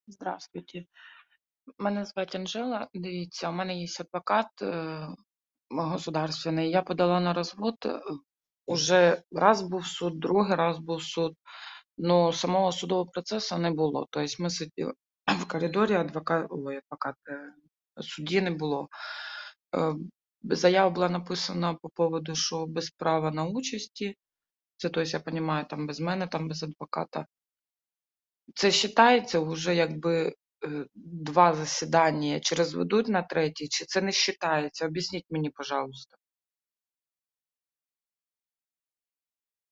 Здравствуйте. Мене звати Анжела. Дивіться, у мене є адвокат государственний. Я подала на розвод. Уже раз був суд, другий раз був суд. Ну, самого судового процесу не було. Тобто ми сиділи в коридорі, судді не було. Заява була написана по поводу, що без права на участі. Це, тобто, я розумію, там без мене, там без адвоката. Це вважається вже якби 2 засідання, чи розведуть на третій, чи це не вважається? Об'ясніть мені, пожалуйста.